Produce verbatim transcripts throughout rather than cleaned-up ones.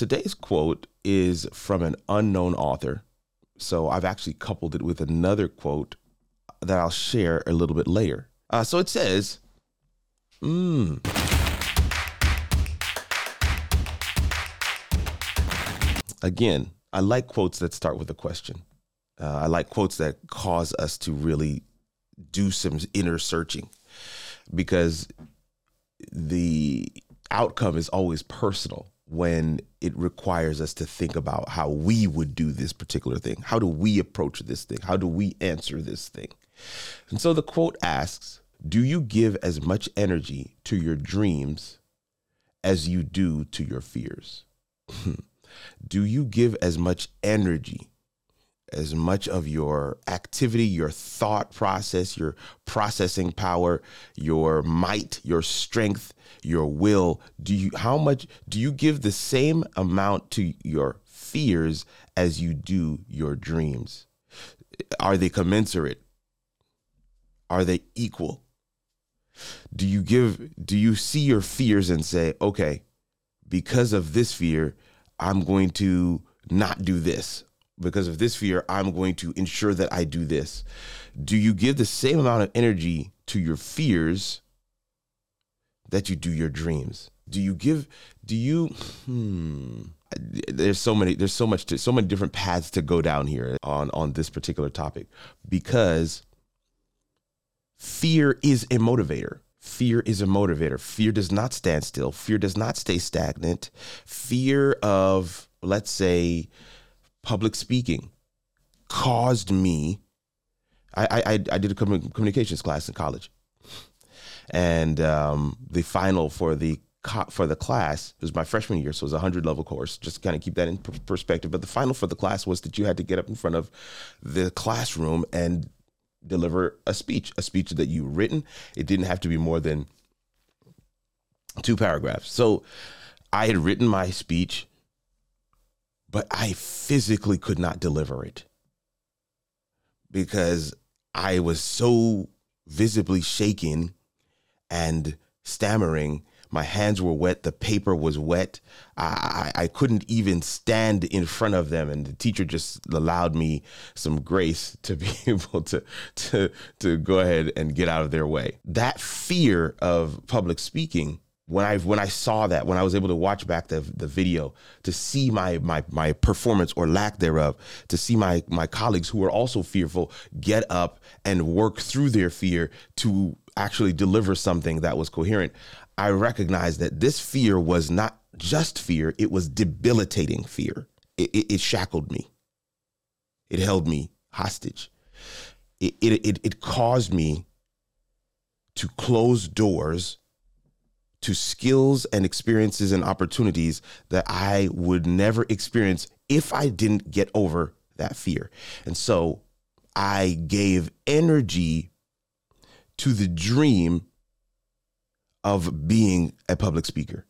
today's quote is from an unknown author. So I've actually coupled it with another quote that I'll share a little bit later. Uh, so it says, mm, again, I like quotes that start with a question. Uh, I like quotes that cause us to really do some inner searching, because the outcome is always personal when it requires us to think about how we would do this particular thing. How do we approach this thing? How do we answer this thing? And so the quote asks, do you give as much energy to your dreams as you do to your fears? Do you give as much energy, as much of your activity, your thought process, your processing power, your might, your strength, your will? Do you, how much do you give the same amount to your fears as you do your dreams? Are they commensurate? Are they equal? Do you give, do you see your fears and say, okay, because of this fear, I'm going to not do this. Because of this fear, I'm going to ensure that I do this. Do you give the same amount of energy to your fears that you do your dreams? Do you give, do you, hmm, there's so many, there's so much, to, so many different paths to go down here on, on this particular topic, because fear is a motivator. Fear is a motivator. Fear does not stand still. Fear does not stay stagnant. Fear of, let's say, public speaking caused me, I, I, I did a communications class in college. And um, the final for the for the class, it was my freshman year, so it was a hundred level course, just to kind of keep that in perspective. But the final for the class was that you had to get up in front of the classroom and deliver a speech, a speech that you written. It didn't have to be more than two paragraphs. So I had written my speech, but I physically could not deliver it because I was so visibly shaken and stammering. My hands were wet. The paper was wet. I, I, I couldn't even stand in front of them. And the teacher just allowed me some grace to be able to, to, to go ahead and get out of their way. That fear of public speaking, when I when I saw that, when I was able to watch back the the video, to see my my my performance or lack thereof, to see my my colleagues who were also fearful get up and work through their fear to actually deliver something that was coherent, I recognized that this fear was not just fear, it was debilitating fear. It, it, it shackled me. It held me hostage. It, it, it, it caused me to close doors to skills and experiences and opportunities that I would never experience if I didn't get over that fear. And so I gave energy to the dream of being a public speaker.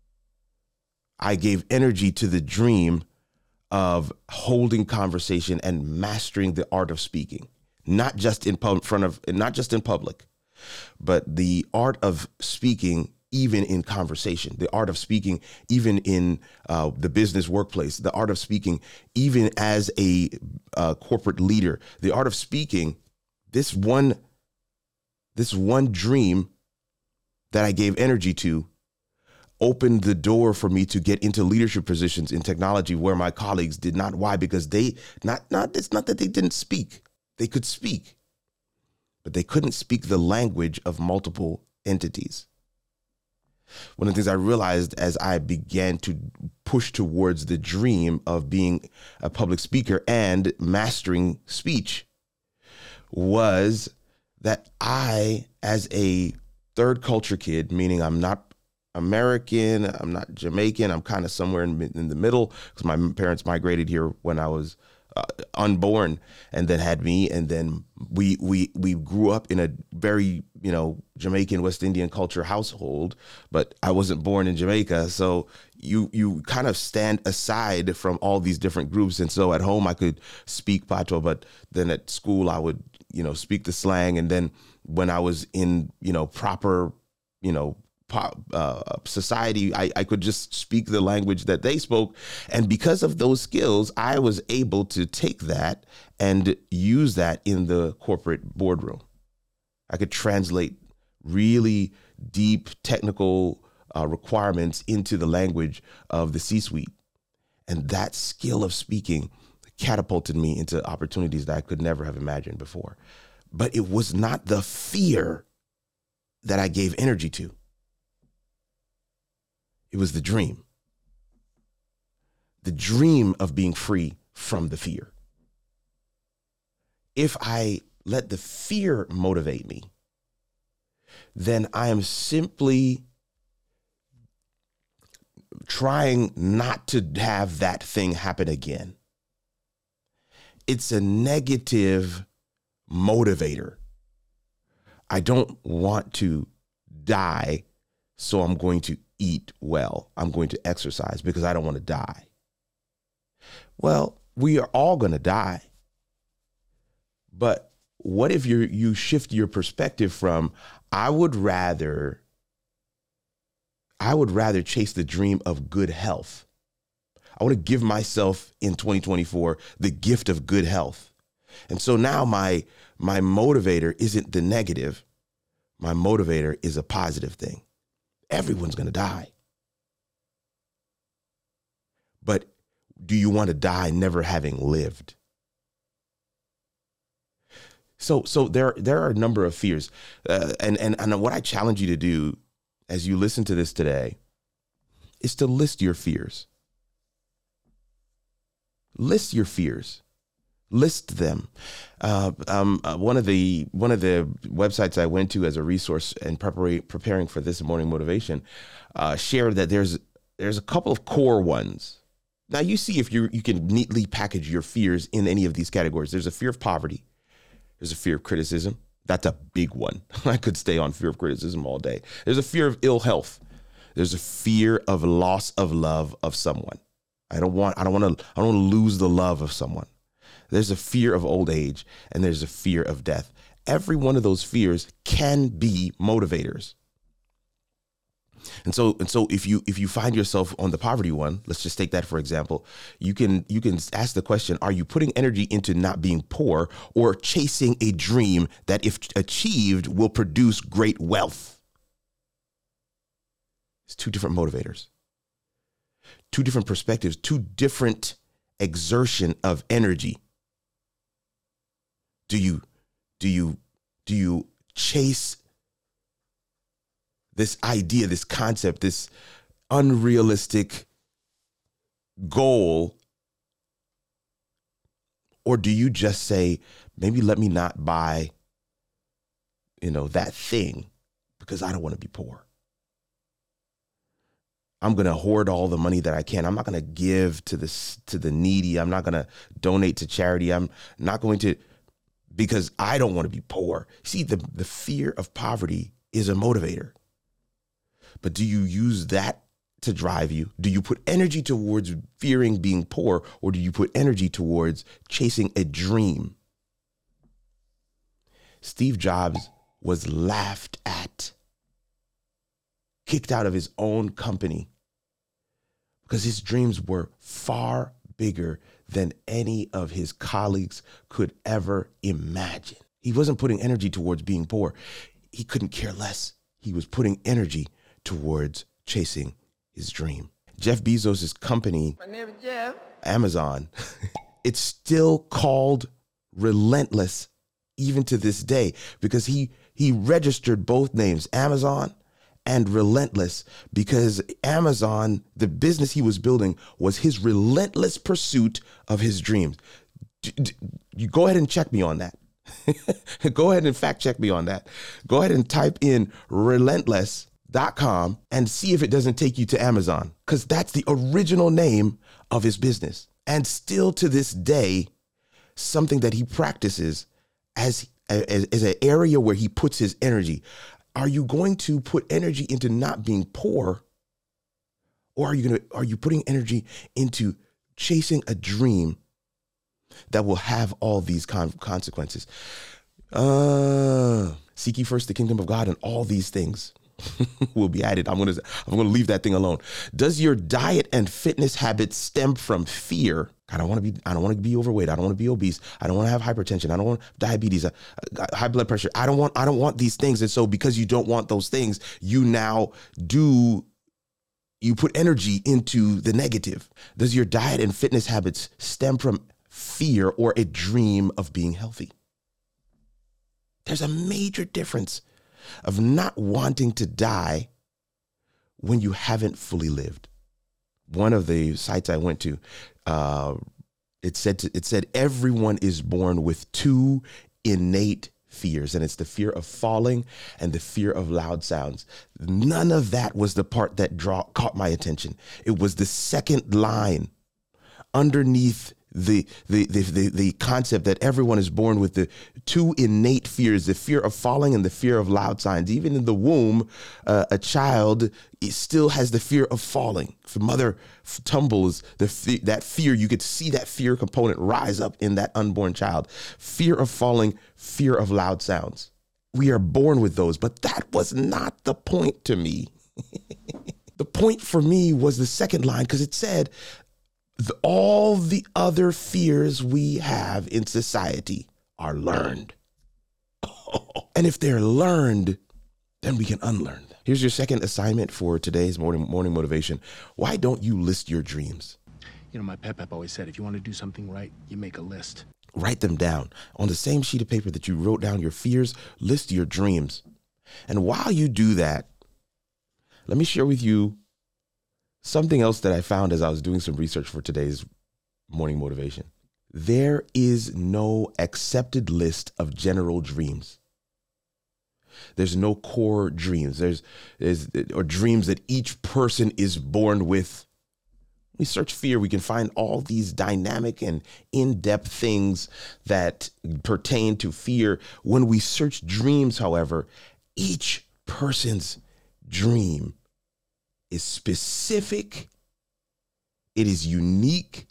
I gave energy to the dream of holding conversation and mastering the art of speaking, not just in pub- front of, not just in public, but the art of speaking even in conversation, the art of speaking even in uh, the business workplace, the art of speaking even as a uh, corporate leader, the art of speaking. This one, this one dream that I gave energy to opened the door for me to get into leadership positions in technology where my colleagues did not. Why? Because they, not, not, it's not that they didn't speak. They could speak, but they couldn't speak the language of multiple entities. One of the things I realized as I began to push towards the dream of being a public speaker and mastering speech was that I, as a third culture kid, meaning I'm not American, I'm not Jamaican, I'm kind of somewhere in, in the middle because my parents migrated here when I was uh, unborn and then had me. And then we, we, we grew up in a very, you know, Jamaican West Indian culture household, but I wasn't born in Jamaica. So you, you kind of stand aside from all these different groups. And so at home I could speak Patois, but then at school I would, you know, speak the slang. And then when I was in, you know, proper, you know, po- uh, society. I, I could just speak the language that they spoke. And because of those skills, I was able to take that and use that in the corporate boardroom. I could translate really deep technical uh, requirements into the language of the C-suite. And that skill of speaking catapulted me into opportunities that I could never have imagined before. But it was not the fear that I gave energy to. It was the dream. The dream of being free from the fear. If I let the fear motivate me, then I am simply trying not to have that thing happen again. It's a negative motivator. I don't want to die, so I'm going to eat well. I'm going to exercise because I don't want to die. Well, we are all going to die. But what if you you shift your perspective from, I would rather, I would rather chase the dream of good health. I want to give myself in twenty twenty-four the gift of good health. And so now my my motivator isn't the negative. My motivator is a positive thing. Everyone's going to die. But do you want to die never having lived? So so there, there are a number of fears. Uh, and, and, and what I challenge you to do as you listen to this today is to list your fears. List your fears. List them. Uh, um, uh, one of the one of the websites I went to as a resource in prepara- preparing for this morning motivation uh, shared that there's there's a couple of core ones. Now you see if you you can neatly package your fears in any of these categories. There's a fear of poverty. There's a fear of criticism. That's a big one. I could stay on fear of criticism all day. There's a fear of ill health. There's a fear of loss of love of someone. I don't want I don't want to I don't want to lose the love of someone. There's a fear of old age, and there's a fear of death. Every one of those fears can be motivators. And so, and so if you if you find yourself on the poverty one, let's just take that for example, you can you can ask the question, are you putting energy into not being poor or chasing a dream that if achieved will produce great wealth? It's two different motivators, two different perspectives, two different exertion of energy. Do you, do you, do you chase this idea, this concept, this unrealistic goal? Or do you just say, maybe let me not buy, you know, that thing because I don't want to be poor. I'm going to hoard all the money that I can. I'm not going to give to this, to the needy. I'm not going to donate to charity. I'm not going to, because I don't want to be poor. See, the, the fear of poverty is a motivator. But do you use that to drive you? Do you put energy towards fearing being poor, or do you put energy towards chasing a dream? Steve Jobs was laughed at, kicked out of his own company because his dreams were far bigger than any of his colleagues could ever imagine. He wasn't putting energy towards being poor. He couldn't care less. He was putting energy towards chasing his dream. Jeff Bezos' company, my name is Jeff. Amazon, it's still called Relentless even to this day because he he registered both names, Amazon and Relentless, because Amazon, the business he was building, was his relentless pursuit of his dreams. D- d- you go ahead and check me on that. Go ahead and fact check me on that. Go ahead and type in relentless dot com and see if it doesn't take you to Amazon, because that's the original name of his business. And still to this day, something that he practices as, as, as an area where he puts his energy. Are you going to put energy into not being poor, or are you going to, are you putting energy into chasing a dream that will have all these con- consequences? Uh, seek ye first the kingdom of God and all these things. will be added. I'm gonna I'm gonna leave that thing alone. Does your diet and fitness habits stem from fear? I don't want to be I don't want to be overweight. I don't want to be obese. I don't want to have hypertension. I don't want diabetes, uh, high blood pressure. I don't want I don't want these things. And so because you don't want those things, you now do you put energy into the negative. Does your diet and fitness habits stem from fear or a dream of being healthy? There's a major difference of not wanting to die when you haven't fully lived. One of the sites I went to, uh, it said to, it said everyone is born with two innate fears, and it's the fear of falling and the fear of loud sounds. None of that was the part that draw caught my attention. It was the second line underneath the the the the, the concept that everyone is born with the two innate fears, the fear of falling and the fear of loud sounds. Even in the womb, uh, a child still has the fear of falling. If the mother f- tumbles, the fe- that fear, you could see that fear component rise up in that unborn child. Fear of falling, fear of loud sounds. We are born with those, but that was not the point to me. The point for me was the second line, because it said, The, all the other fears we have in society are learned. And if they're learned, then we can unlearn them. Here's your second assignment for today's morning morning motivation. Why don't you list your dreams? You know, my pep pep always said, if you want to do something right, you make a list. Write them down. On the same sheet of paper that you wrote down your fears, list your dreams. And while you do that, let me share with you something else that I found as I was doing some research for today's morning motivation. There is no accepted list of general dreams. There's no core dreams. There's, there's or dreams that each person is born with. We search fear, we can find all these dynamic and in-depth things that pertain to fear. When we search dreams, however, each person's dream is specific, it is unique,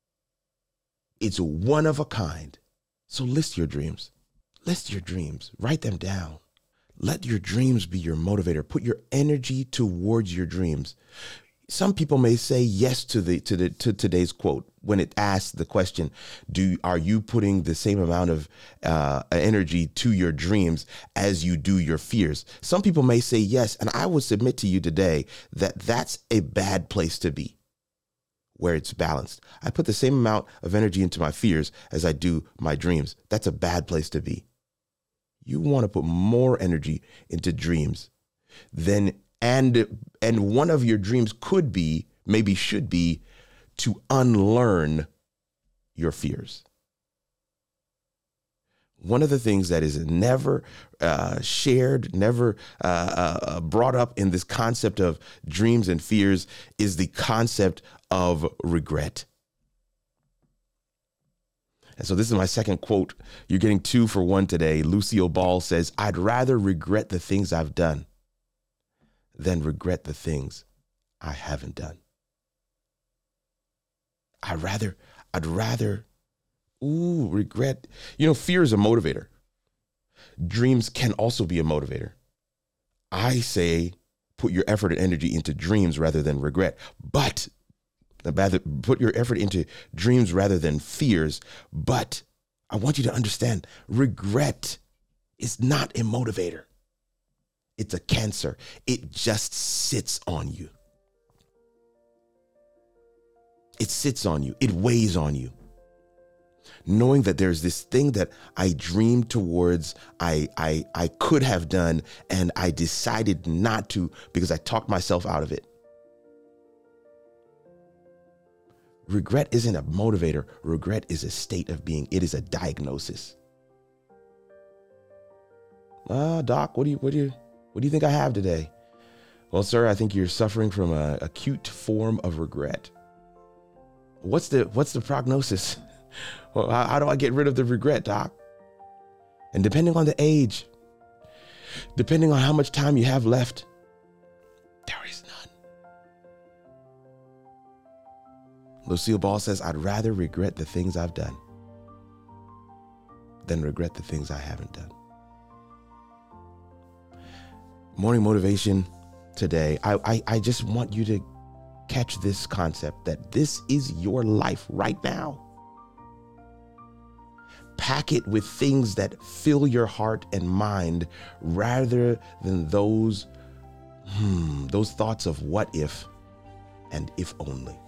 it's one of a kind. So list your dreams. List your dreams. Write them down. Let your dreams be your motivator. Put your energy towards your dreams. Some people may say yes to the to the to today's quote when it asks the question, "Do are you putting the same amount of uh, energy to your dreams as you do your fears?" Some people may say yes, and I would submit to you today that that's a bad place to be, where it's balanced. I put the same amount of energy into my fears as I do my dreams. That's a bad place to be. You want to put more energy into dreams than And and one of your dreams could be, maybe should be, to unlearn your fears. One of the things that is never uh, shared, never uh, uh, brought up in this concept of dreams and fears is the concept of regret. And so this is my second quote. You're getting two for one today. Lucille Ball says, "I'd rather regret the things I've done than regret the things I haven't done." I rather, I'd rather, ooh, regret. You know, fear is a motivator. Dreams can also be a motivator. I say, put your effort and energy into dreams rather than regret. But, rather, put your effort into dreams rather than fears. But I want you to understand, regret is not a motivator. It's a cancer. It just sits on you. It sits on you. It weighs on you. Knowing that there's this thing that I dreamed towards, I, I, I could have done, and I decided not to because I talked myself out of it. Regret isn't a motivator. Regret is a state of being. It is a diagnosis. Ah, doc, what do you, what do you, What do you think I have today? Well, sir, I think you're suffering from an acute form of regret. What's the what's the prognosis? Well, how, how do I get rid of the regret, doc? And depending on the age, depending on how much time you have left, there is none. Lucille Ball says, "I'd rather regret the things I've done than regret the things I haven't done." Morning motivation today. I, I, I just want you to catch this concept that this is your life right now. Pack it with things that fill your heart and mind rather than those, hmm, those thoughts of what if and if only.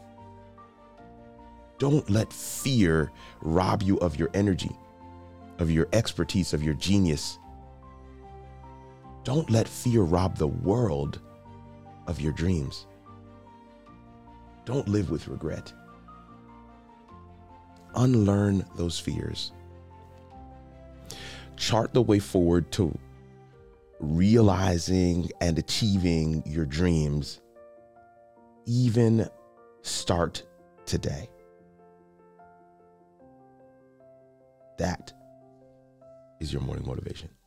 Don't let fear rob you of your energy, of your expertise, of your genius. Don't let fear rob the world of your dreams. Don't live with regret. Unlearn those fears. Chart the way forward to realizing and achieving your dreams. Even start today. That is your morning motivation.